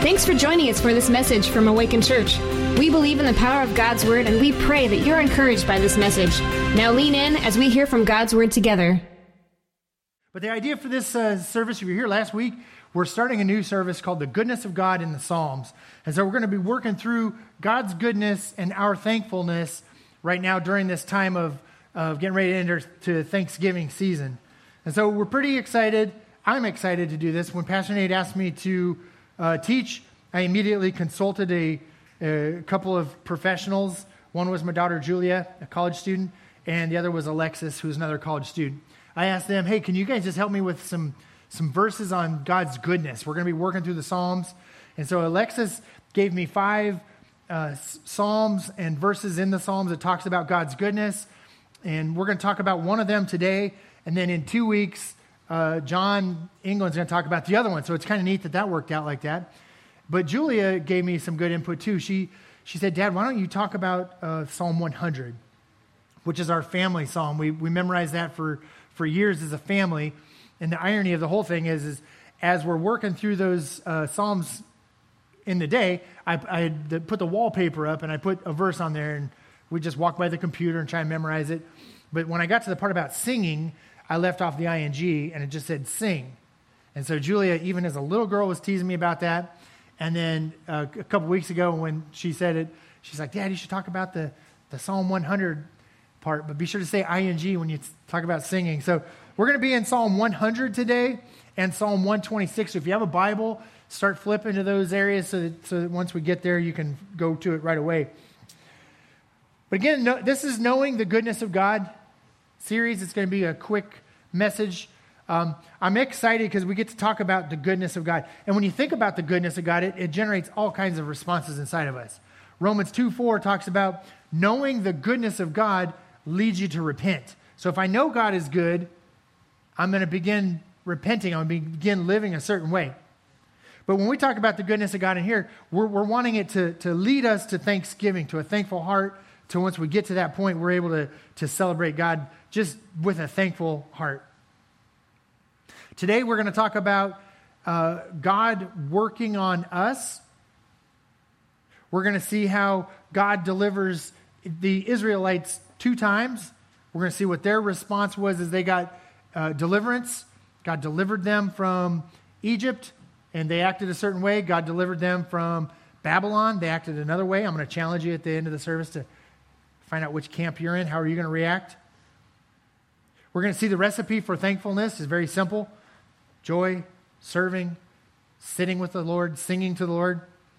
Thanks for joining us for this message from Awaken Church. We believe in the power of God's Word, and we pray that you're encouraged by this message. Now lean in as we hear from God's Word together. But the idea for this service, if you're here last week, we're starting a new service called The Goodness of God in the Psalms. And so we're going to be working through God's goodness and our thankfulness right now during this time of getting ready to enter to Thanksgiving season. And so we're pretty excited. I'm excited to do this. When Pastor Nate asked me to teach, I immediately consulted a couple of professionals. One was my daughter Julia, a college student, and the other was Alexis, who's another college student. I asked them, hey, can you guys just help me with some verses on God's goodness? We're going to be working through the Psalms. And so Alexis gave me 5 Psalms and verses in the Psalms that talks about God's goodness. And we're going to talk about one of them today. And then in 2 weeks, John England's going to talk about the other one. So it's kind of neat that worked out like that. But Julia gave me some good input too. She said, Dad, why don't you talk about Psalm 100, which is our family psalm. We memorized that for years as a family. And the irony of the whole thing is as we're working through those Psalms in the day, I put the wallpaper up and I put a verse on there, and we just walk by the computer and try and memorize it. But when I got to the part about singing, I left off the ing and it just said sing. And so Julia, even as a little girl, was teasing me about that. And then a couple weeks ago when she said it, she's like, Dad, you should talk about the Psalm 100 part, but be sure to say ing when you talk about singing. So we're going to be in Psalm 100 today and Psalm 126. So if you have a Bible, start flipping to those areas so that once we get there, you can go to it right away. But again, this is Knowing the Goodness of God series. It's going to be a quick message. I'm excited because we get to talk about the goodness of God. And when you think about the goodness of God, it generates all kinds of responses inside of us. Romans 2:4 talks about knowing the goodness of God leads you to repent. So if I know God is good, I'm going to begin repenting. I'm going to begin living a certain way. But when we talk about the goodness of God in here, we're wanting it to lead us to thanksgiving, to a thankful heart, to once we get to that point, we're able to celebrate God just with a thankful heart. Today, we're going to talk about God working on us. We're going to see how God delivers the Israelites 2 times. We're going to see what their response was as they got deliverance. God delivered them from Egypt, and they acted a certain way. God delivered them from Babylon. They acted another way. I'm going to challenge you at the end of the service to find out which camp you're in. How are you going to react? We're going to see the recipe for thankfulness is very simple. Joy, serving, sitting with the Lord, singing to the Lord.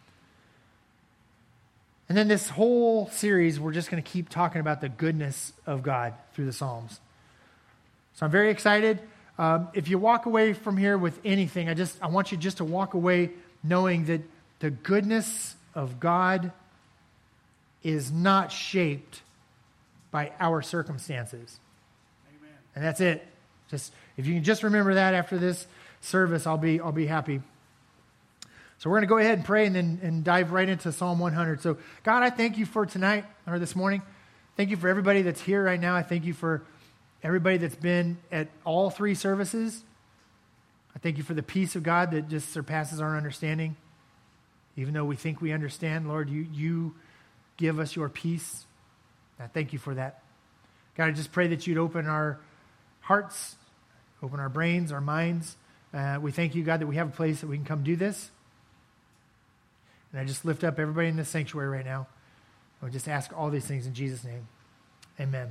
And then this whole series, we're just going to keep talking about the goodness of God through the Psalms. So I'm very excited. If you walk away from here with anything, I want you just to walk away knowing that the goodness of God is not shaped by our circumstances. Amen. And that's it. Just if you can just remember that after this service, I'll be happy. So we're going to go ahead and pray and dive right into Psalm 100. So God, I thank you for tonight or this morning. Thank you for everybody that's here right now. I thank you for everybody that's been at all 3 services. I thank you for the peace of God that just surpasses our understanding. Even though we think we understand, Lord, you give us your peace. I thank you for that. God, I just pray that you'd open our hearts, open our brains, our minds. We thank you, God, that we have a place that we can come do this. And I just lift up everybody in this sanctuary right now. I just ask all these things in Jesus' name. Amen.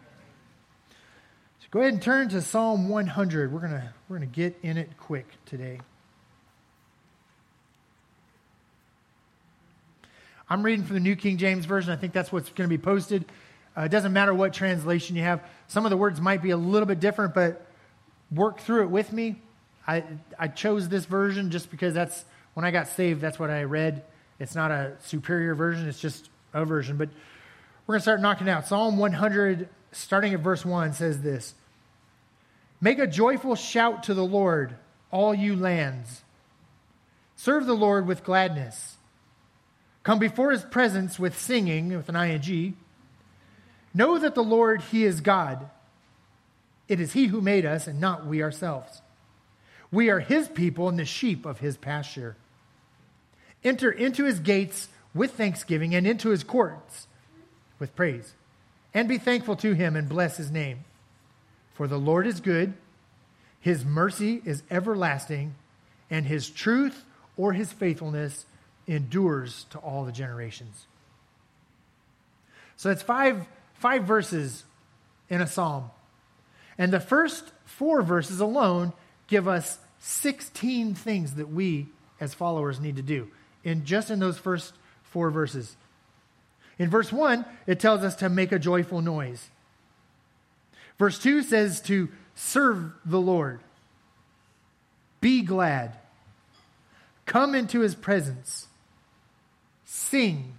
So go ahead and turn to Psalm 100. We're gonna get in it quick today. I'm reading from the New King James Version. I think that's what's going to be posted. It doesn't matter what translation you have. Some of the words might be a little bit different, but work through it with me. I chose this version just because that's when I got saved, that's what I read. It's not a superior version. It's just a version. But we're going to start knocking out. Psalm 100, starting at verse 1, says this. Make a joyful shout to the Lord, all you lands. Serve the Lord with gladness. Come before his presence with singing, with an ing. Know that the Lord, he is God. It is he who made us and not we ourselves. We are his people and the sheep of his pasture. Enter into his gates with thanksgiving and into his courts with praise. And be thankful to him and bless his name. For the Lord is good, his mercy is everlasting, and his truth or his faithfulness endures to all the generations. So it's five verses in a psalm. And the first 4 verses alone give us 16 things that we as followers need to do in those first 4 verses. In verse 1, it tells us to make a joyful noise. Verse 2 says to serve the Lord. Be glad. Come into his presence. Sing.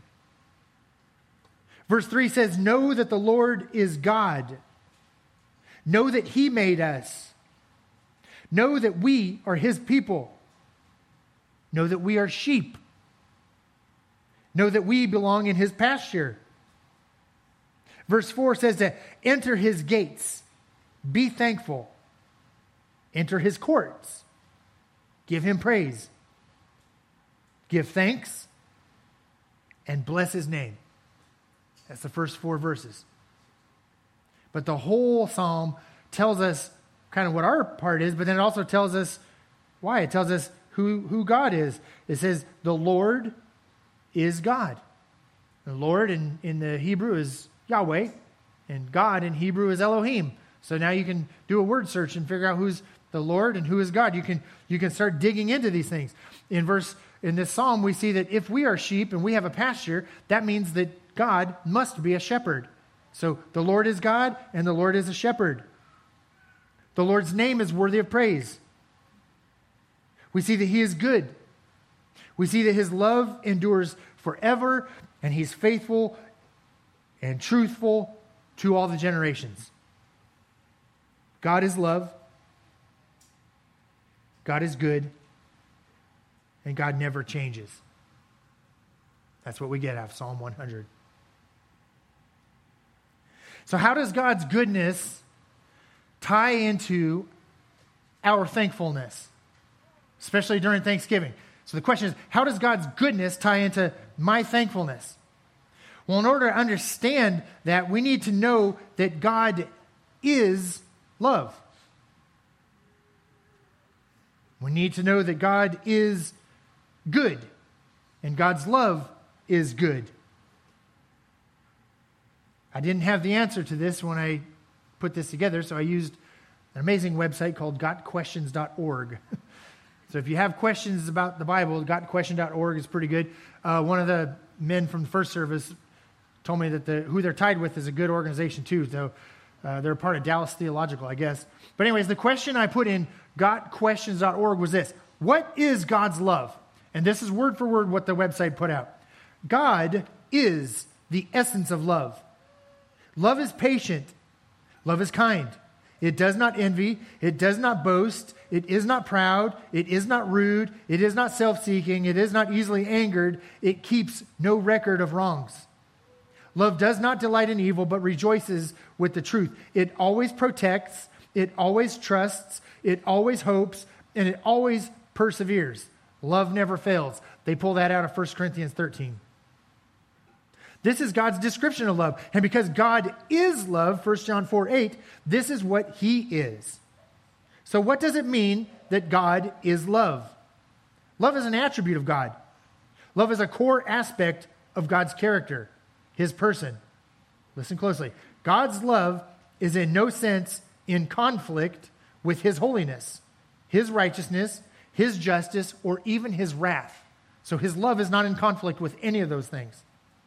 Verse 3 says, know that the Lord is God. Know that he made us. Know that we are his people. Know that we are sheep. Know that we belong in his pasture. Verse 4 says to enter his gates. Be thankful. Enter his courts. Give him praise. Give thanks. And bless his name. That's the first 4 verses. But the whole psalm tells us kind of what our part is, but then it also tells us why. It tells us who God is. It says, the Lord is God. The Lord in the Hebrew is Yahweh, and God in Hebrew is Elohim. So now you can do a word search and figure out who's the Lord and who is God. You can start digging into these things. In this psalm, we see that if we are sheep and we have a pasture, that means that God must be a shepherd. So the Lord is God and the Lord is a shepherd. The Lord's name is worthy of praise. We see that he is good. We see that his love endures forever, and he's faithful and truthful to all the generations. God is love. God is good. And God never changes. That's what we get out of Psalm 100. So how does God's goodness tie into our thankfulness, especially during Thanksgiving? So the question is, how does God's goodness tie into my thankfulness? Well, in order to understand that, we need to know that God is love. We need to know that God is good, and God's love is good. I didn't have the answer to this when I put this together, so I used an amazing website called gotquestions.org. So if you have questions about the Bible, gotquestion.org is pretty good. One of the men from the first service told me that who they're tied with is a good organization too. So they're a part of Dallas Theological, I guess. But anyways, the question I put in gotquestions.org was this: what is God's love? And this is word for word what the website put out. God is the essence of love. Love is patient. Love is kind. It does not envy. It does not boast. It is not proud. It is not rude. It is not self-seeking. It is not easily angered. It keeps no record of wrongs. Love does not delight in evil, but rejoices with the truth. It always protects. It always trusts. It always hopes. And it always perseveres. Love never fails. They pull that out of 1 Corinthians 13. This is God's description of love. And because God is love, 1 John 4:8, this is what he is. So what does it mean that God is love? Love is an attribute of God. Love is a core aspect of God's character, his person. Listen closely. God's love is in no sense in conflict with his holiness, his righteousness, his justice, or even his wrath. So his love is not in conflict with any of those things.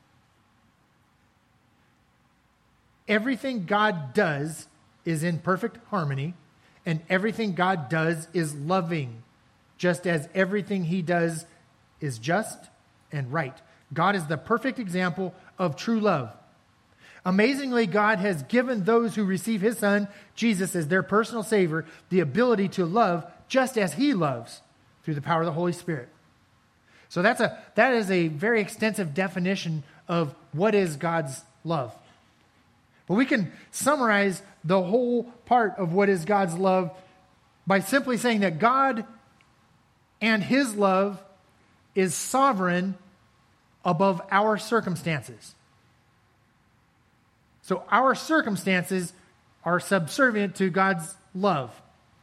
Everything God does is in perfect harmony, and everything God does is loving, just as everything he does is just and right. God is the perfect example of true love. Amazingly, God has given those who receive his Son, Jesus, as their personal Savior, the ability to love just as he loves through the power of the Holy Spirit. So that is a very extensive definition of what is God's love. But we can summarize the whole part of what is God's love by simply saying that God and his love is sovereign above our circumstances. So our circumstances are subservient to God's love.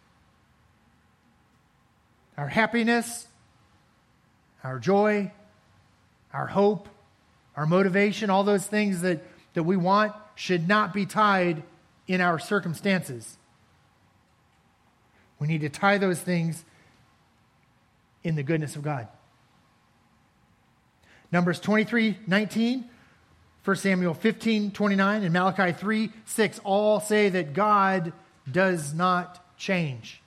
Our happiness, our joy, our hope, our motivation, all those things that we want should not be tied in our circumstances. We need to tie those things in the goodness of God. Numbers 23:19, 1 Samuel 15:29, and Malachi 3:6 all say that God does not change.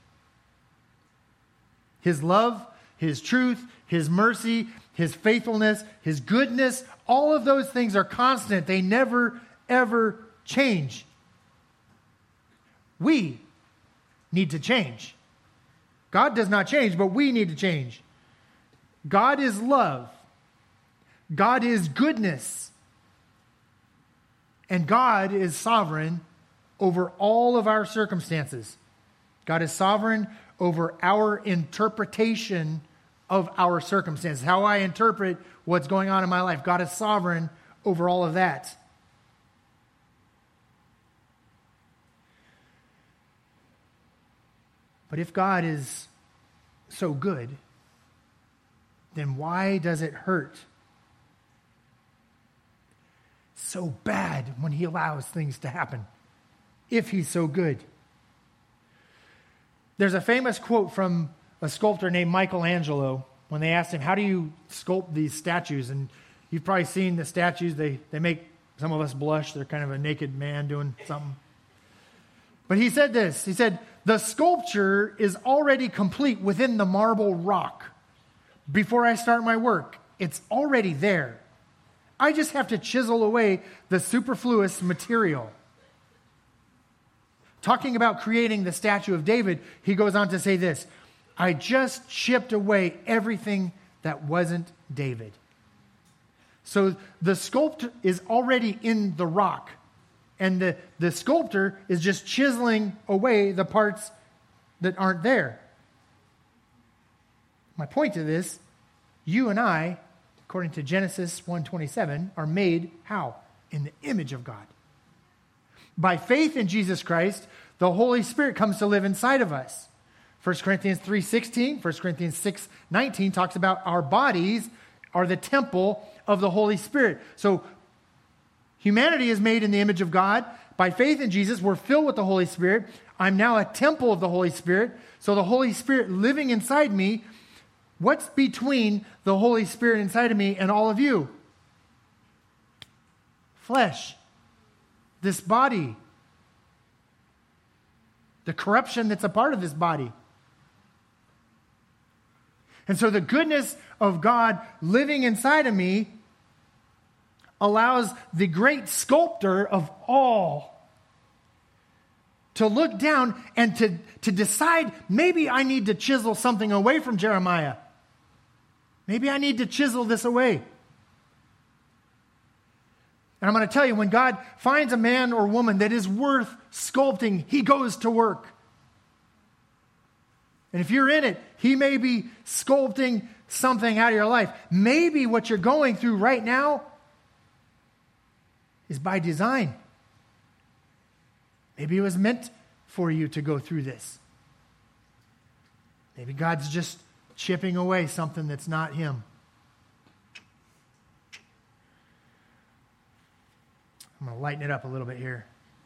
His love, His truth, His mercy, His faithfulness, His goodness, all of those things are constant. They never, ever change. We need to change. God does not change, but we need to change. God is love. God is goodness. And God is sovereign over all of our circumstances. God is sovereign over our interpretation of our circumstances, how I interpret what's going on in my life. God is sovereign over all of that. But if God is so good, then why does it hurt so bad when He allows things to happen, if He's so good? There's a famous quote from a sculptor named Michelangelo when they asked him, how do you sculpt these statues? And you've probably seen the statues. They make some of us blush. They're kind of a naked man doing something. But he said this. He said, the sculpture is already complete within the marble rock. Before I start my work, it's already there. I just have to chisel away the superfluous material. Talking about creating the statue of David, he goes on to say this, I just chipped away everything that wasn't David. So the sculptor is already in the rock, and the sculptor is just chiseling away the parts that aren't there. My point to this, you and I, according to Genesis 1:27, are made how? In the image of God. By faith in Jesus Christ, the Holy Spirit comes to live inside of us. 1 Corinthians 3:16, 1 Corinthians 6:19 talks about our bodies are the temple of the Holy Spirit. So humanity is made in the image of God. By faith in Jesus, we're filled with the Holy Spirit. I'm now a temple of the Holy Spirit. So the Holy Spirit living inside me, what's between the Holy Spirit inside of me and all of you? Flesh. This body. The corruption that's a part of this body. And so the goodness of God living inside of me allows the great sculptor of all to look down and to decide, maybe I need to chisel something away from Jeremiah. Maybe I need to chisel this away. And I'm going to tell you, when God finds a man or woman that is worth sculpting, He goes to work. And if you're in it, He may be sculpting something out of your life. Maybe what you're going through right now is by design. Maybe it was meant for you to go through this. Maybe God's just chipping away something that's not Him. I'm going to lighten it up a little bit here.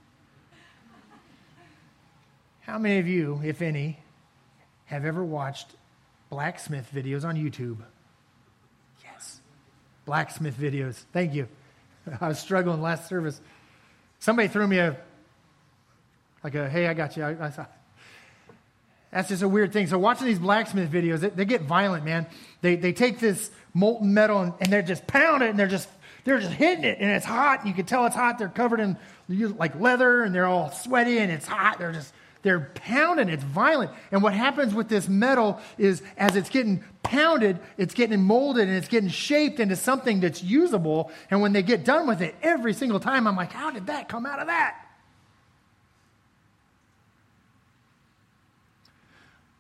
How many of you, if any, have ever watched blacksmith videos on YouTube? Yes. Blacksmith videos. Thank you. I was struggling last service. Somebody threw me hey, I got you. I thought, that's just a weird thing. So watching these blacksmith videos, they get violent, man. They take this molten metal and they're just pounding it, and they're just hitting it, and it's hot. And you can tell it's hot. They're covered in like leather, and they're all sweaty, and it's hot. They're pounding. It's violent. And what happens with this metal is, as it's getting pounded, it's getting molded, and it's getting shaped into something that's usable. And when they get done with it, every single time, I'm like, how did that come out of that?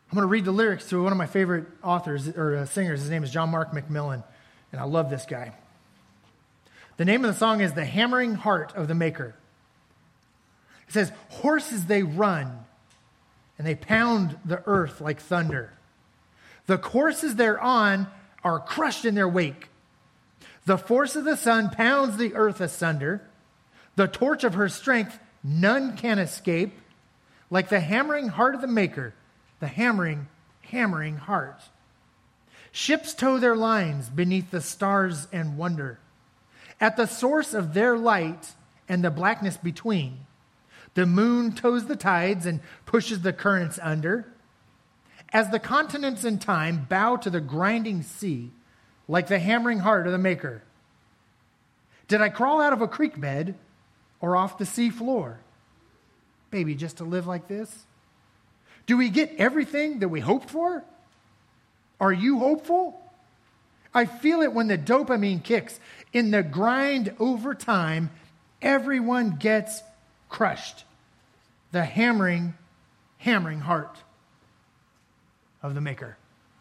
I'm going to read the lyrics to one of my favorite authors or singers. His name is John Mark McMillan, and I love this guy. The name of the song is The Hammering Heart of the Maker. It says, horses they run, and they pound the earth like thunder. The courses they're on are crushed in their wake. The force of the sun pounds the earth asunder. The torch of her strength none can escape. Like the hammering heart of the Maker, the hammering heart. Ships tow their lines beneath the stars and wonder. At the source of their light and the blackness between, the moon tows the tides and pushes the currents under. As the continents in time bow to the grinding sea, like the hammering heart of the Maker. Did I crawl out of a creek bed or off the sea floor? Baby, just to live like this? Do we get everything that we hoped for? Are you hopeful? I feel it when the dopamine kicks. In the grind over time, everyone gets crushed. The hammering heart of the Maker.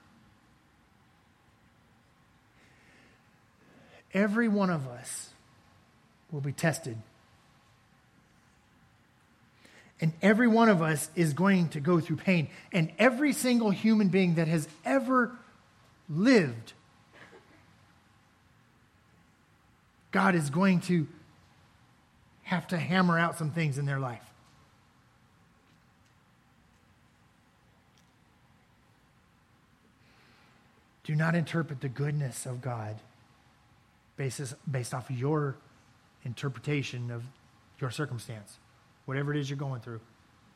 Every one of us will be tested. And every one of us is going to go through pain. And every single human being that has ever lived, God is going to have to hammer out some things in their life. Do not interpret the goodness of God based off of your interpretation of your circumstance, whatever it is you're going through.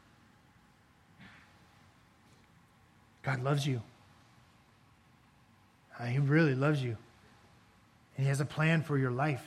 God loves you. He really loves you. And He has a plan for your life.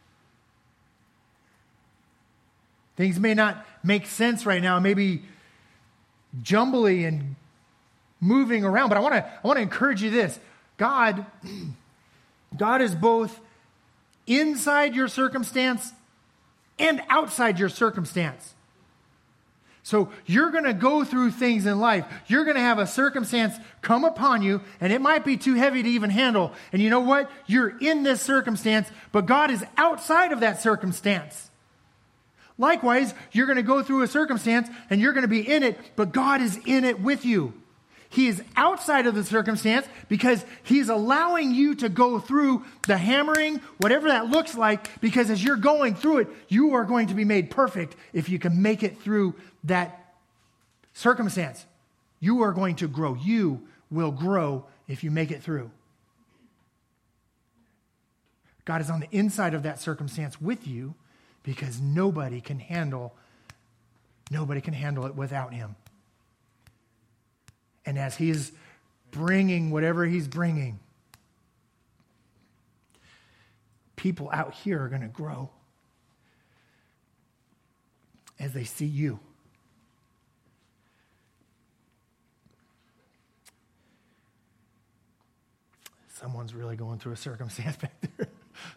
Things may not make sense right now, maybe jumbly and moving around, but I want to encourage you this. God is both inside your circumstance and outside your circumstance. So you're going to go through things in life. You're going to have a circumstance come upon you, and it might be too heavy to even handle. And you know what? You're in this circumstance, but God is outside of that circumstance. Likewise, you're going to go through a circumstance, and you're going to be in it, but God is in it with you. He is outside of the circumstance because He's allowing you to go through the hammering, whatever that looks like, because as you're going through it, you are going to be made perfect if you can make it through that circumstance. You are going to grow. You will grow if you make it through. God is on the inside of that circumstance with you because nobody can handle it without Him. And as He's bringing whatever He's bringing, people out here are going to grow as they see you. Someone's really going through a circumstance back there.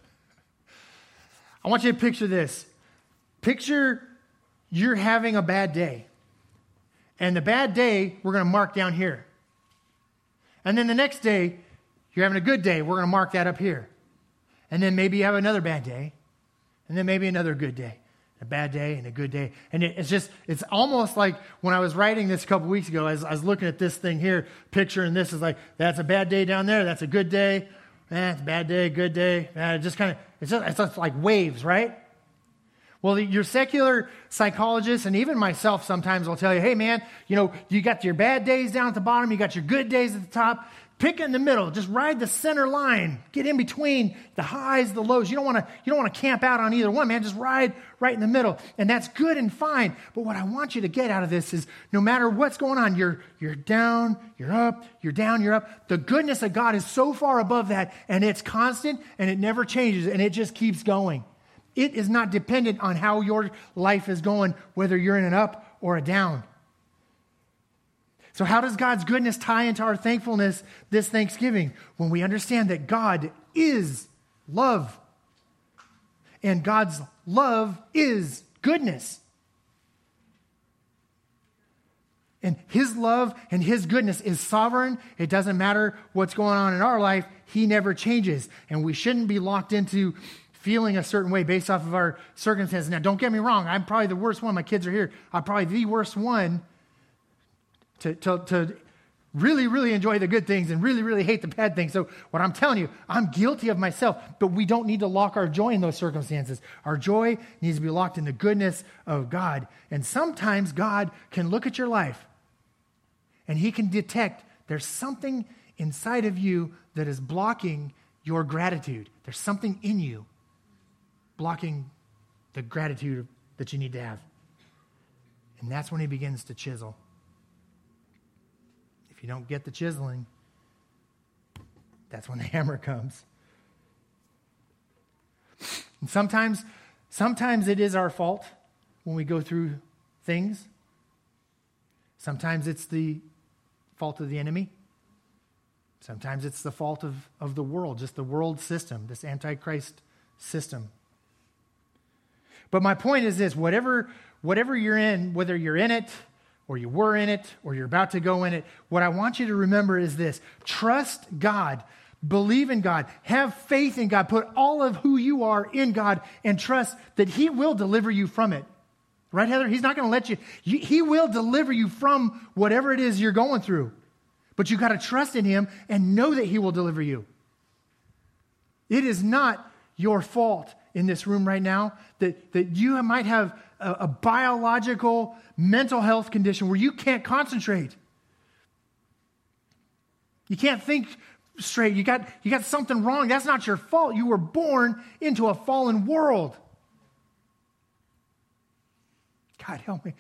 I want you to picture this. Picture you're having a bad day. And the bad day, we're going to mark down here. And then the next day, you're having a good day. We're going to mark that up here. And then maybe you have another bad day. And then maybe another good day. A bad day and a good day. And it's almost like when I was writing this a couple weeks ago, as I was looking at this thing here, picturing this is like, that's a bad day down there. That's a good day. It's a bad day, good day. It's just like waves, right? Well, your secular psychologists and even myself sometimes will tell you, hey, man, you got your bad days down at the bottom. You got your good days at the top. Pick in the middle. Just ride the center line. Get in between the highs, the lows. You don't want to camp out on either one, man. Just ride right in the middle. And that's good and fine. But what I want you to get out of this is no matter what's going on, you're down, you're up, you're down, you're up. The goodness of God is so far above that, and it's constant, and it never changes, and it just keeps going. It is not dependent on how your life is going, whether you're in an up or a down. So how does God's goodness tie into our thankfulness this Thanksgiving? When we understand that God is love. And God's love is goodness. And his love and his goodness is sovereign. It doesn't matter what's going on in our life. He never changes. And we shouldn't be locked into feeling a certain way based off of our circumstances. Now, don't get me wrong. I'm probably the worst one. My kids are here. I'm probably the worst one to really, really enjoy the good things and really, really hate the bad things. So what I'm telling you, I'm guilty of myself, but we don't need to lock our joy in those circumstances. Our joy needs to be locked in the goodness of God. And sometimes God can look at your life and he can detect there's something inside of you that is blocking your gratitude. There's something in you blocking the gratitude that you need to have. And that's when he begins to chisel. If you don't get the chiseling, that's when the hammer comes. And sometimes it is our fault when we go through things. Sometimes it's the fault of the enemy. Sometimes it's the fault of the world, just the world system, this Antichrist system. But my point is this, whatever you're in, whether you're in it, or you were in it, or you're about to go in it, what I want you to remember is this. Trust God. Believe in God. Have faith in God. Put all of who you are in God and trust that he will deliver you from it. Right, Heather? He's not going to let you. He will deliver you from whatever it is you're going through. But you've got to trust in him and know that he will deliver you. It is not your fault in this room right now that you might have a biological mental health condition where you can't concentrate. You can't think straight. You got something wrong. That's not your fault. You were born into a fallen world. God help me.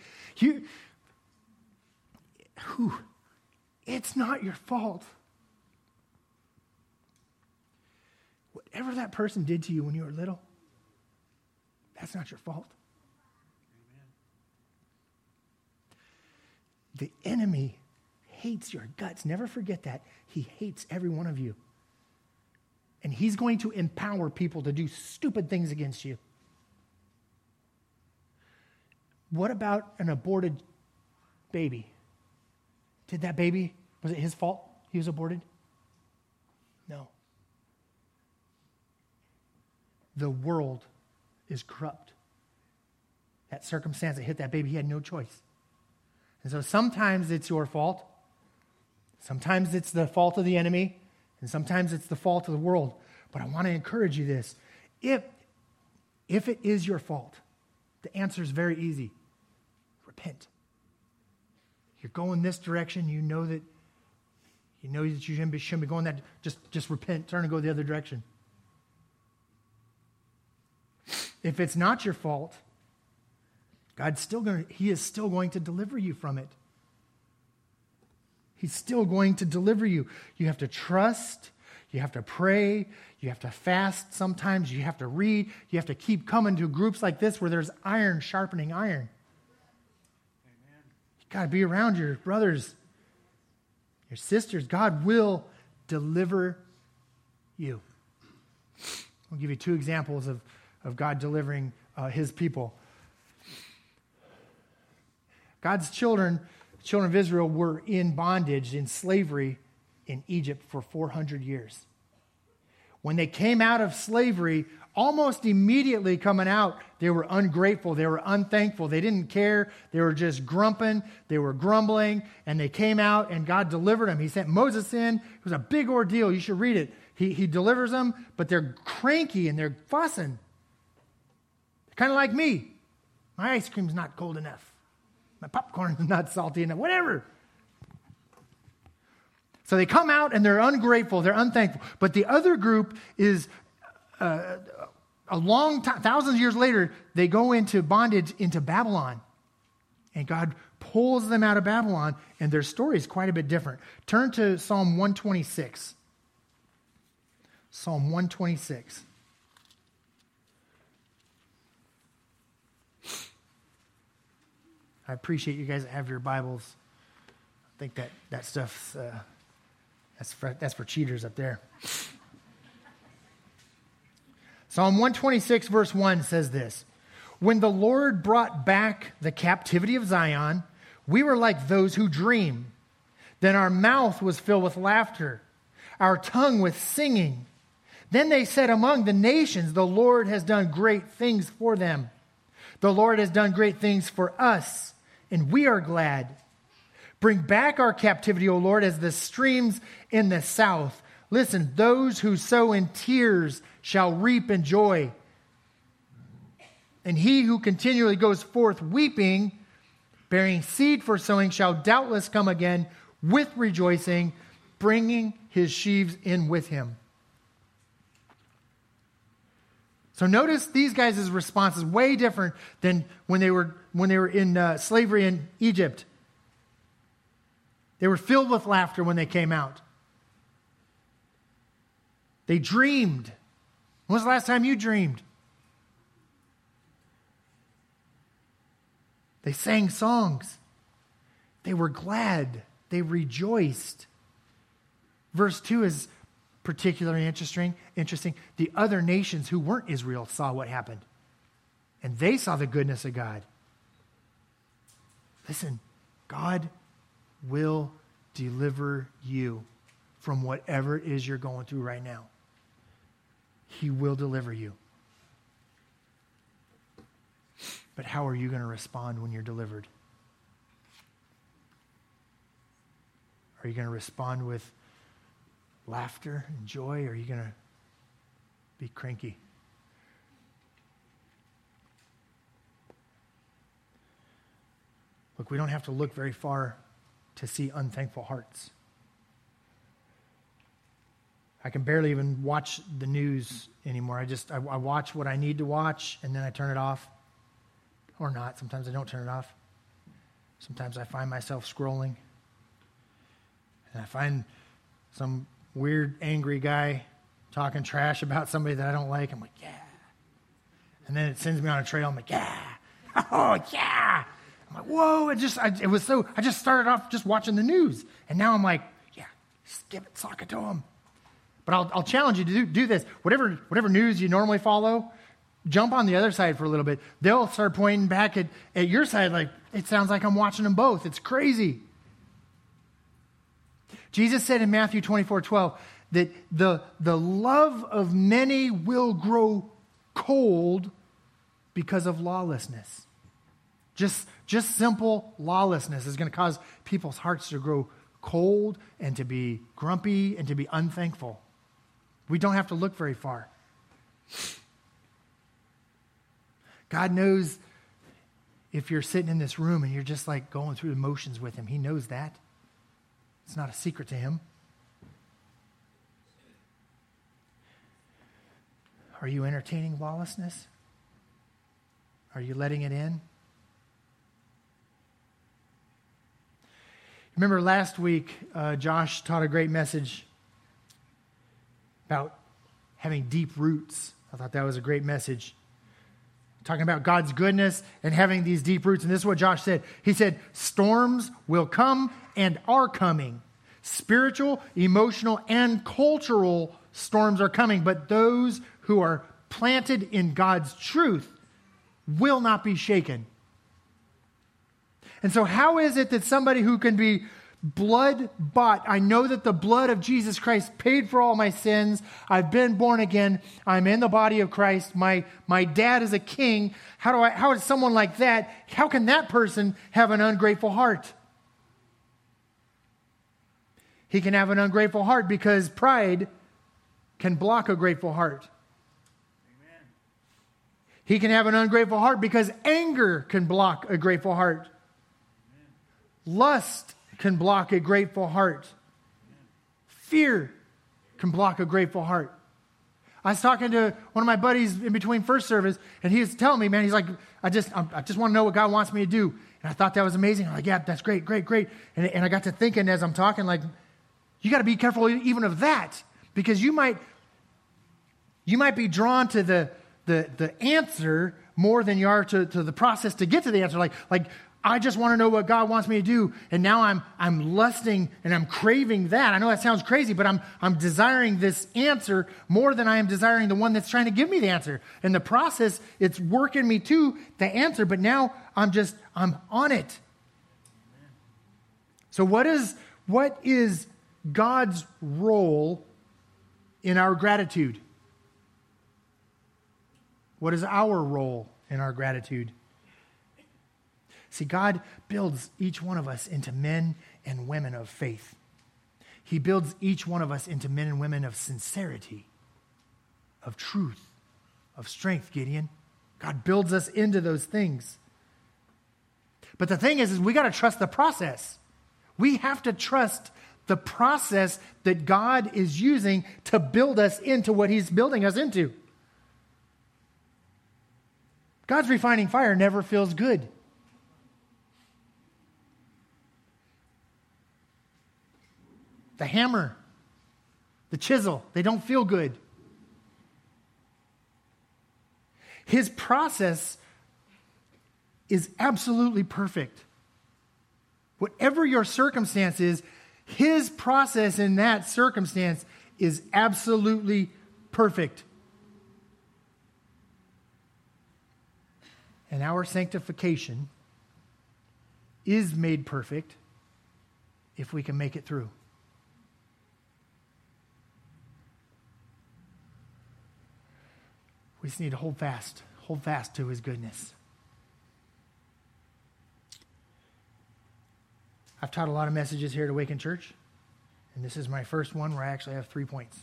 It's not your fault. Whatever that person did to you when you were little, that's not your fault. The enemy hates your guts. Never forget that. He hates every one of you. And he's going to empower people to do stupid things against you. What about an aborted baby? Did that baby, was it his fault he was aborted? No. The world is corrupt. That circumstance that hit that baby, he had no choice. And so sometimes it's your fault. Sometimes it's the fault of the enemy. And sometimes it's the fault of the world. But I want to encourage you this. If it is your fault, the answer is very easy. Repent. You're going this direction. You know that you shouldn't be going that. Just repent. Turn and go the other direction. If it's not your fault, He is still going to deliver you from it. He's still going to deliver you. You have to trust. You have to pray. You have to fast sometimes. You have to read. You have to keep coming to groups like this where there's iron sharpening iron. Amen. You got to be around your brothers, your sisters. God will deliver you. I'll give you two examples of God delivering his people. God's children of Israel were in bondage, in slavery in Egypt for 400 years. When they came out of slavery, almost immediately coming out, they were ungrateful, they were unthankful, they didn't care, they were just grumping, they were grumbling, and they came out and God delivered them. He sent Moses in. It was a big ordeal. You should read it. He delivers them, but they're cranky and they're fussing. They're kind of like me. My ice cream's not cold enough. My popcorn's not salty enough, whatever. So they come out and they're ungrateful, they're unthankful. But the other group is a long time, thousands of years later, they go into bondage into Babylon. And God pulls them out of Babylon, and their story is quite a bit different. Turn to Psalm 126. Psalm 126. I appreciate you guys that have your Bibles. I think that stuff's that's for cheaters up there. Psalm 126 verse 1 says this: When the Lord brought back the captivity of Zion, We were like those who dream. Then our mouth was filled with laughter, our tongue with singing. Then they said among the nations, the Lord has done great things for them. The Lord has done great things for us, and we are glad. Bring back our captivity, O Lord, as the streams in the south. Listen, those who sow in tears shall reap in joy. And he who continually goes forth weeping, bearing seed for sowing, shall doubtless come again with rejoicing, bringing his sheaves in with him. So notice these guys' response is way different than when they were in slavery in Egypt. They were filled with laughter when they came out. They dreamed. When was the last time you dreamed? They sang songs. They were glad. They rejoiced. Verse 2 is particularly interesting. The other nations who weren't Israel saw what happened. And they saw the goodness of God. Listen, God will deliver you from whatever it is you're going through right now. He will deliver you. But how are you going to respond when you're delivered? Are you going to respond with laughter and joy, or are you going to be cranky? Look, we don't have to look very far to see unthankful hearts. I can barely even watch the news anymore. I watch what I need to watch, and then I turn it off. Or not. Sometimes I don't turn it off. Sometimes I find myself scrolling. And I find some weird, angry guy talking trash about somebody that I don't like. I'm like, yeah. And then it sends me on a trail. I'm like, yeah. Oh, yeah. I'm like, whoa. I just started off just watching the news. And now I'm like, yeah, skip it, sock it to them. But I'll challenge you to do this. Whatever news you normally follow, jump on the other side for a little bit. They'll start pointing back at your side like, it sounds like I'm watching them both. It's crazy. Jesus said in Matthew 24:12 that the love of many will grow cold because of lawlessness. Just simple lawlessness is going to cause people's hearts to grow cold and to be grumpy and to be unthankful. We don't have to look very far. God knows if you're sitting in this room and you're just like going through the motions with him. He knows that. It's not a secret to him. Are you entertaining lawlessness? Are you letting it in? Remember last week, Josh taught a great message about having deep roots. I thought that was a great message. Talking about God's goodness and having these deep roots. And this is what Josh said. He said, storms will come and are coming. Spiritual, emotional, and cultural storms are coming. But those who are planted in God's truth will not be shaken. And so how is it that somebody who can be blood bought, I know that the blood of Jesus Christ paid for all my sins. I've been born again. I'm in the body of Christ. My dad is a king. How is someone like that, how can that person have an ungrateful heart? He can have an ungrateful heart because pride can block a grateful heart. Amen. He can have an ungrateful heart because anger can block a grateful heart. Amen. Lust can block a grateful heart. Fear can block a grateful heart. I was talking to one of my buddies in between first service, and he was telling me, man, he's like, I just want to know what God wants me to do. And I thought that was amazing. I'm like, yeah, that's great. And I got to thinking as I'm talking, like, you got to be careful even of that, because you might be drawn to the answer more than you are to the process to get to the answer. Like I just want to know what God wants me to do, and now I'm lusting and I'm craving that. I know that sounds crazy, but I'm desiring this answer more than I am desiring the one that's trying to give me the answer. In the process, it's working me to the answer, but now I'm on it. So what is God's role in our gratitude? What is our role in our gratitude? See, God builds each one of us into men and women of faith. He builds each one of us into men and women of sincerity, of truth, of strength, Gideon. God builds us into those things. But the thing is we got to trust the process. We have to trust the process that God is using to build us into what he's building us into. God's refining fire never feels good. The hammer, the chisel, they don't feel good. His process is absolutely perfect. Whatever your circumstance is, his process in that circumstance is absolutely perfect. And our sanctification is made perfect if we can make it through. We just need to hold fast to his goodness. I've taught a lot of messages here at Awaken Church, and this is my first one where I actually have 3 points.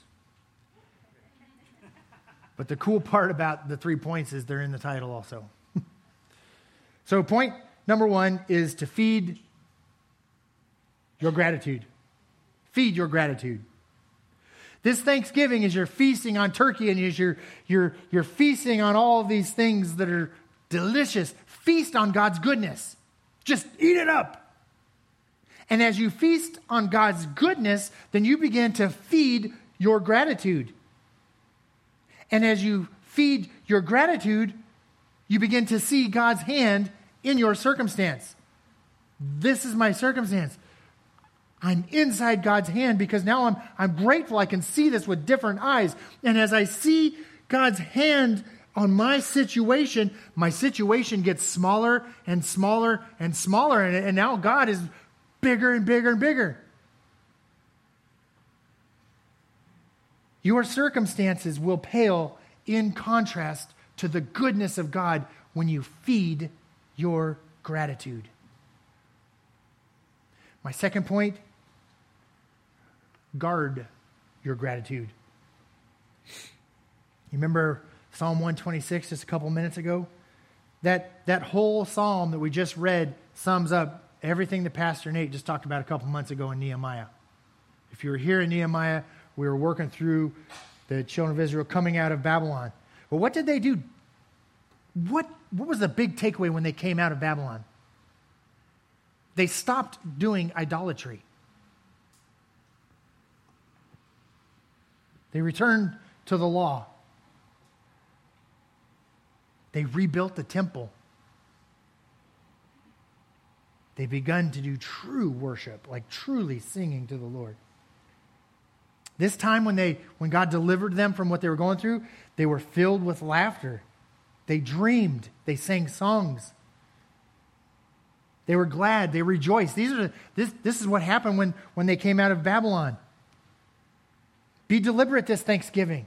But the cool part about the 3 points is they're in the title also. So point number 1 is to feed your gratitude. Feed your gratitude. This Thanksgiving, as you're feasting on turkey and as you're feasting on all of these things that are delicious, feast on God's goodness. Just eat it up. And as you feast on God's goodness, then you begin to feed your gratitude. And as you feed your gratitude, you begin to see God's hand in your circumstance. This is my circumstance. I'm inside God's hand because now I'm grateful. I can see this with different eyes. And as I see God's hand on my situation gets smaller and smaller and smaller. And now God is bigger and bigger and bigger. Your circumstances will pale in contrast to the goodness of God when you feed your gratitude. My second point, guard your gratitude. You remember Psalm 126 just a couple minutes ago? That whole psalm that we just read sums up everything that Pastor Nate just talked about a couple months ago in Nehemiah. If you were here in Nehemiah, we were working through the children of Israel coming out of Babylon. Well, what did they do? What was the big takeaway when they came out of Babylon? They stopped doing idolatry. They returned to the law. They rebuilt the temple. They begun to do true worship, like truly singing to the Lord. This time when God delivered them from what they were going through, they were filled with laughter. They dreamed. They sang songs. They were glad. They rejoiced. This is what happened when they came out of Babylon. Be deliberate this Thanksgiving.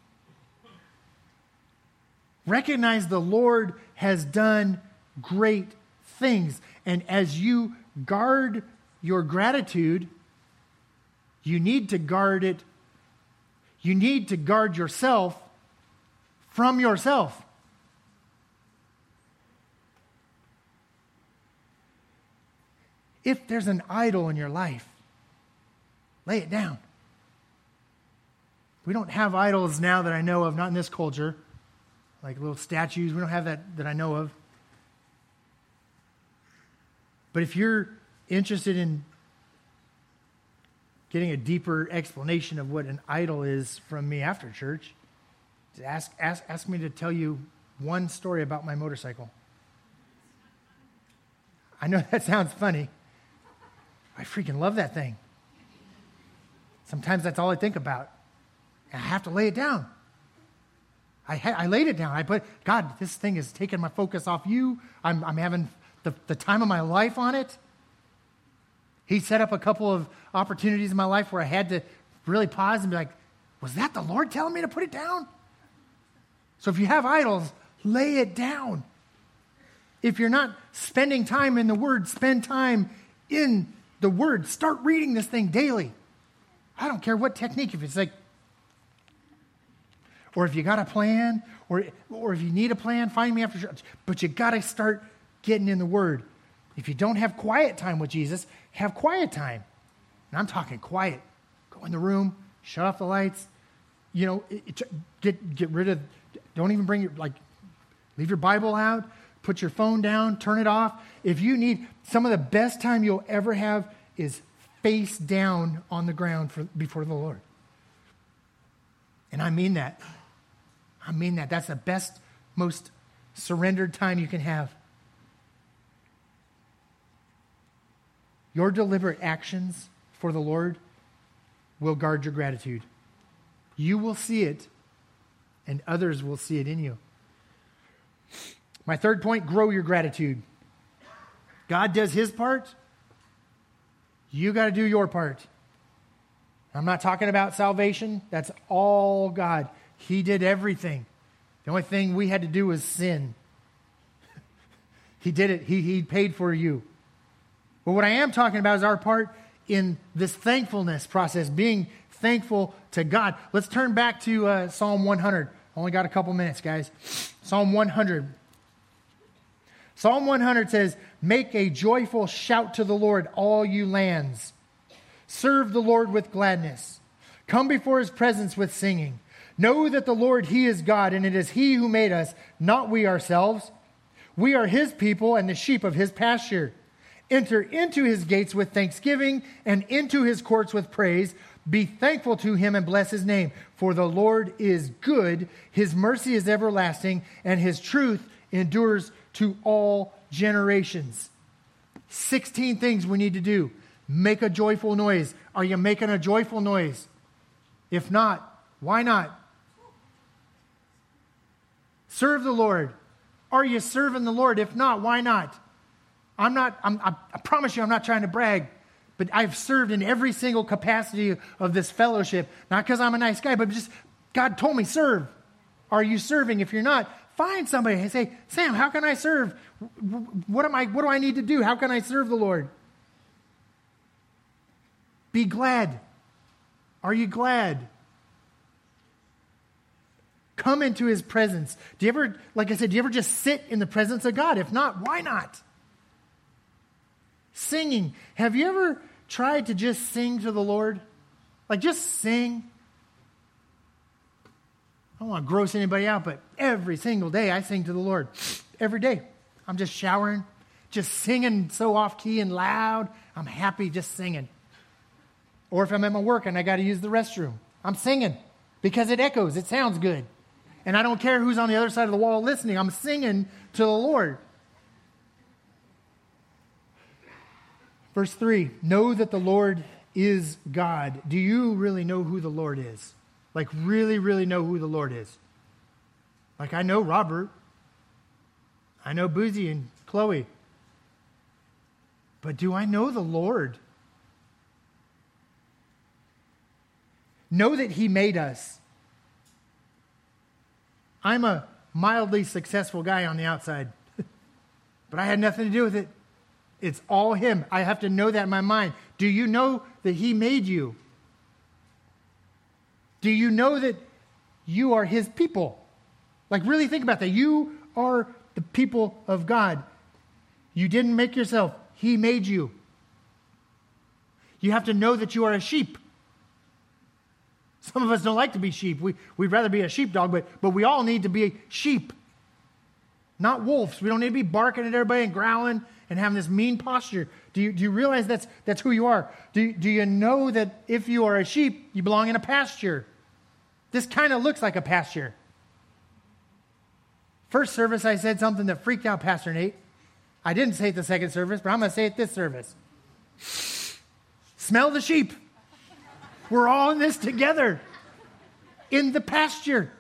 Recognize the Lord has done great things. And as you guard your gratitude, you need to guard it. You need to guard yourself from yourself. If there's an idol in your life, lay it down. We don't have idols now that I know of, not in this culture, like little statues. We don't have that I know of. But if you're interested in getting a deeper explanation of what an idol is from me after church, ask me to tell you one story about my motorcycle. I know that sounds funny. I freaking love that thing. Sometimes that's all I think about. And I have to lay it down. I laid it down. I put, God, this thing is taking my focus off you. I'm having the time of my life on it. He set up a couple of opportunities in my life where I had to really pause and be like, was that the Lord telling me to put it down? So if you have idols, lay it down. If you're not spending time in the Word, spend time in the Word. Start reading this thing daily. I don't care what technique. If it's like, or if you got a plan, or if you need a plan, find me after church. But you got to start getting in the Word. If you don't have quiet time with Jesus, have quiet time. And I'm talking quiet. Go in the room, shut off the lights. You know, get rid of, don't even bring your, leave your Bible out, put your phone down, turn it off. If you need, some of the best time you'll ever have is face down on the ground before the Lord. And I mean that. I mean that. That's the best, most surrendered time you can have. Your deliberate actions for the Lord will guard your gratitude. You will see it, and others will see it in you. My third point, grow your gratitude. God does his part. You got to do your part. I'm not talking about salvation. That's all God. He did everything. The only thing we had to do was sin. He did it. He paid for you. But what I am talking about is our part in this thankfulness process, being thankful to God. Let's turn back to Psalm 100. Only got a couple minutes, guys. Psalm 100. Psalm 100 says, make a joyful shout to the Lord, all you lands. Serve the Lord with gladness. Come before his presence with singing. Know that the Lord, he is God, and it is he who made us, not we ourselves. We are his people and the sheep of his pasture. Enter into his gates with thanksgiving and into his courts with praise. Be thankful to him and bless his name. For the Lord is good, his mercy is everlasting, and his truth endures to all generations. 16 things we need to do. Make a joyful noise. Are you making a joyful noise? If not, why not? Serve the Lord. Are you serving the Lord? If not, why not? I promise you, I'm not trying to brag, but I've served in every single capacity of this fellowship. Not because I'm a nice guy, but just God told me serve. Are you serving? If you're not, find somebody and say, Sam, how can I serve? What do I need to do? How can I serve the Lord? Be glad. Are you glad? Come into his presence. Do you ever, like I said, do you ever just sit in the presence of God? If not, why not? Singing. Have you ever tried to just sing to the Lord? Like just sing. I don't want to gross anybody out, but every single day I sing to the Lord. Every day. I'm just showering, just singing so off key and loud. I'm happy just singing. Or if I'm at my work and I got to use the restroom, I'm singing because it echoes. It sounds good. And I don't care who's on the other side of the wall listening. I'm singing to the Lord. Verse 3, know that the Lord is God. Do you really know who the Lord is? Like really, really know who the Lord is? Like I know Robert. I know Boozy and Chloe. But do I know the Lord? Know that he made us. I'm a mildly successful guy on the outside, but I had nothing to do with it. It's all him. I have to know that in my mind. Do you know that he made you? Do you know that you are his people? Like really think about that. You are the people of God. You didn't make yourself. He made you. You have to know that you are a sheep. Some of us don't like to be sheep. We'd rather be a sheepdog, but we all need to be sheep, not wolves. We don't need to be barking at everybody and growling and having this mean posture. Do you realize that's who you are? Do you know that if you are a sheep, you belong in a pasture? This kind of looks like a pasture. First service, I said something that freaked out Pastor Nate. I didn't say it the second service, but I'm going to say it this service. Smell the sheep. We're all in this together. In the pasture.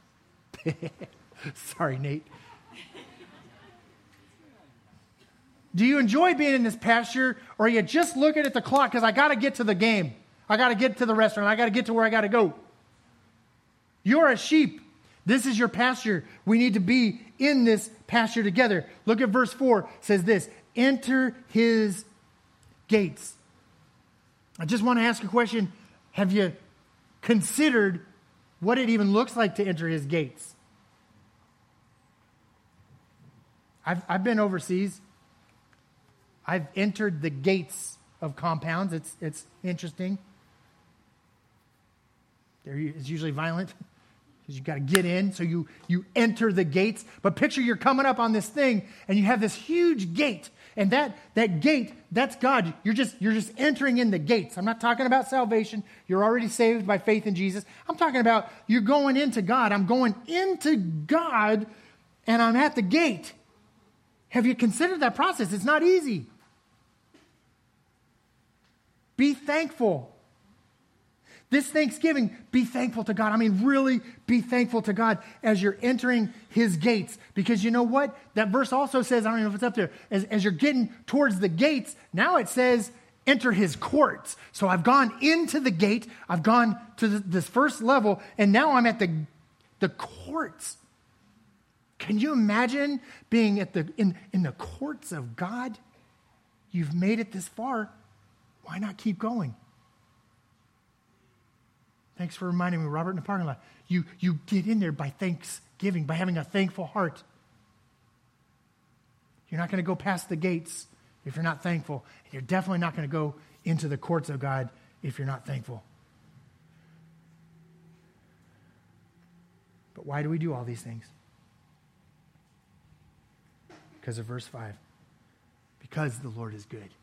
Sorry, Nate. Do you enjoy being in this pasture, or are you just looking at the clock because I got to get to the game? I got to get to the restaurant. I got to get to where I got to go. You're a sheep. This is your pasture. We need to be in this pasture together. Look at verse 4. It says this, enter his gates. I just want to ask a question. Have you considered what it even looks like to enter his gates? I've been overseas. I've entered the gates of compounds. It's interesting. It's usually violent because you got to get in. So you enter the gates. But picture you're coming up on this thing and you have this huge gate. And that gate, that's God. You're just entering in the gates. I'm not talking about salvation. You're already saved by faith in Jesus. I'm talking about you're going into God. I'm going into God and I'm at the gate. Have you considered that process? It's not easy. Be thankful. This Thanksgiving, be thankful to God. I mean, really be thankful to God as you're entering his gates. Because you know what? That verse also says, I don't know if it's up there, as you're getting towards the gates, now it says, enter his courts. So I've gone into the gate, I've gone to this first level, and now I'm at the courts. Can you imagine being at in the courts of God? You've made it this far. Why not keep going? Thanks for reminding me, Robert, in the parking lot. You get in there by thanksgiving, by having a thankful heart. You're not going to go past the gates if you're not thankful. You're definitely not going to go into the courts of God if you're not thankful. But why do we do all these things? Because of verse 5. Because the Lord is good.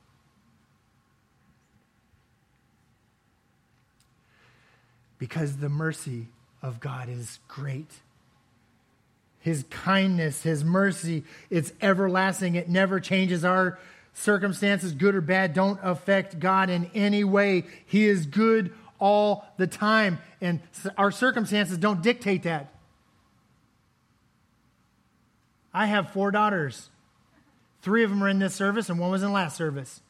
Because the mercy of God is great. His kindness, his mercy, it's everlasting. It never changes. Our circumstances, good or bad, don't affect God in any way. He is good all the time. And our circumstances don't dictate that. I have 4 daughters. 3 of them are in this service and 1 was in last service.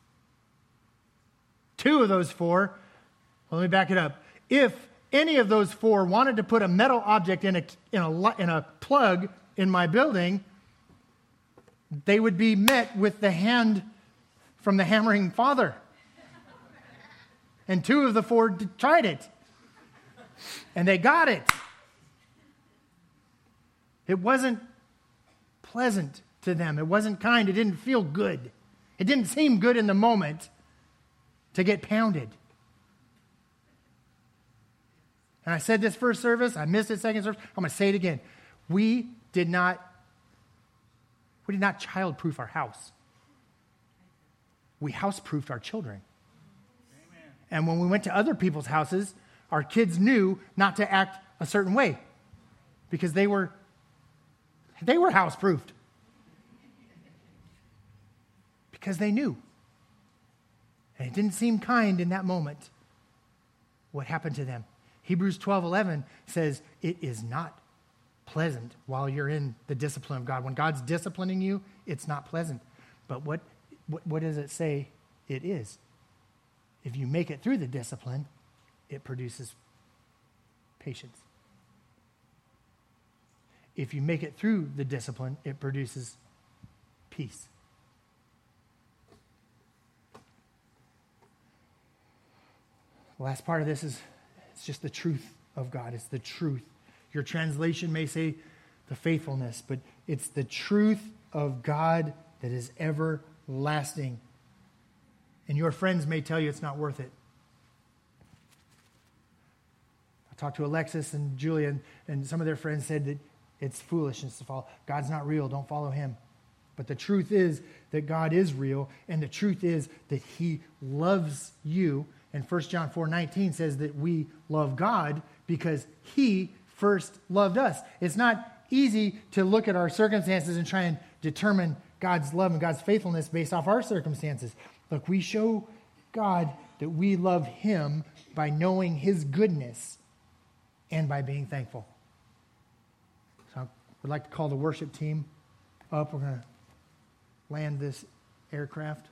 2 of those 4, well, let me back it up. If any of those 4 wanted to put a metal object in a plug in my building, they would be met with the hand from the hammering father. And 2 of the 4 tried it. And they got it. It wasn't pleasant to them. It wasn't kind. It didn't feel good. It didn't seem good in the moment to get pounded. And I said this first service, I missed it second service, I'm going to say it again. We did not child-proof our house. We house-proofed our children. Amen. And when we went to other people's houses, our kids knew not to act a certain way because they were house-proofed. Because they knew. And it didn't seem kind in that moment what happened to them. Hebrews 12:11 says it is not pleasant while you're in the discipline of God. When God's disciplining you, it's not pleasant. But what does it say it is? If you make it through the discipline, it produces patience. If you make it through the discipline, it produces peace. The last part of this is it's just the truth of God. It's the truth. Your translation may say the faithfulness, but it's the truth of God that is everlasting. And your friends may tell you it's not worth it. I talked to Alexis and Julia, and some of their friends said that it's foolishness to follow. God's not real. Don't follow him. But the truth is that God is real, and the truth is that he loves you. And 1 John 4:19 says that we love God because he first loved us. It's not easy to look at our circumstances and try and determine God's love and God's faithfulness based off our circumstances. Look, we show God that we love him by knowing his goodness and by being thankful. So I would like to call the worship team up. We're land this aircraft.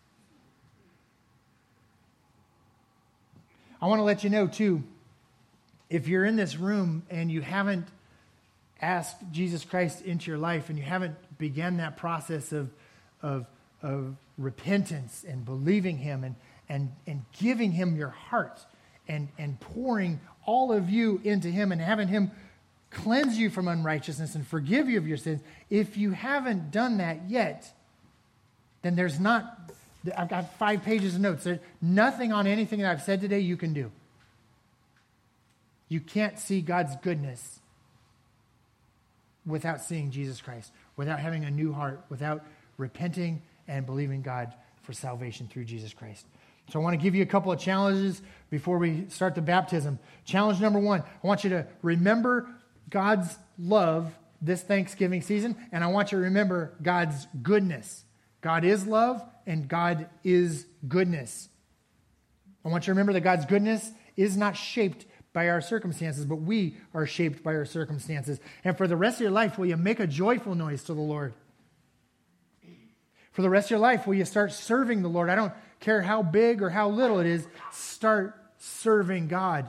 I want to let you know, too, if you're in this room and you haven't asked Jesus Christ into your life and you haven't begun that process of repentance and believing him and giving him your heart and pouring all of you into him and having him cleanse you from unrighteousness and forgive you of your sins, if you haven't done that yet, then there's not, I've got 5 pages of notes. There's nothing on anything that I've said today you can do. You can't see God's goodness without seeing Jesus Christ, without having a new heart, without repenting and believing God for salvation through Jesus Christ. So I want to give you a couple of challenges before we start the baptism. Challenge number 1, I want you to remember God's love this Thanksgiving season, and I want you to remember God's goodness. God is love, and God is goodness. I want you to remember that God's goodness is not shaped by our circumstances, but we are shaped by our circumstances. And for the rest of your life, will you make a joyful noise to the Lord? For the rest of your life, will you start serving the Lord? I don't care how big or how little it is, start serving God.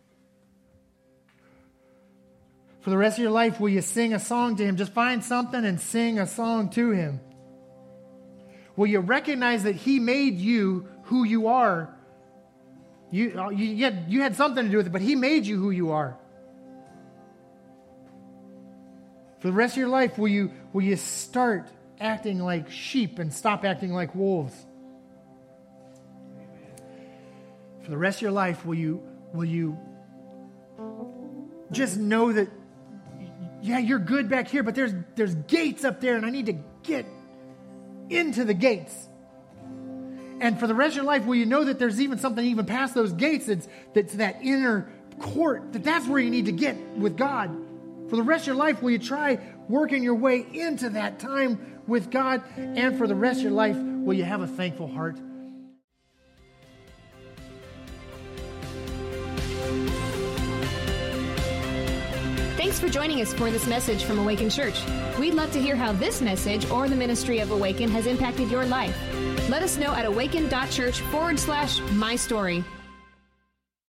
For the rest of your life, will you sing a song to him? Just find something and sing a song to him. Will you recognize that he made you who you are? You had something to do with it, but he made you who you are. For the rest of your life, will you start acting like sheep and stop acting like wolves? For the rest of your life, will you just know that, yeah, you're good back here, but there's gates up there, and I need to get into the gates. And for the rest of your life, will you know that there's even something even past those gates that's that inner court, that's where you need to get with God. For the rest of your life, will you try working your way into that time with God? And for the rest of your life, will you have a thankful heart? Thanks for joining us for this message from Awaken Church. We'd love to hear how this message or the ministry of Awaken has impacted your life. Let us know at awaken.church/mystory.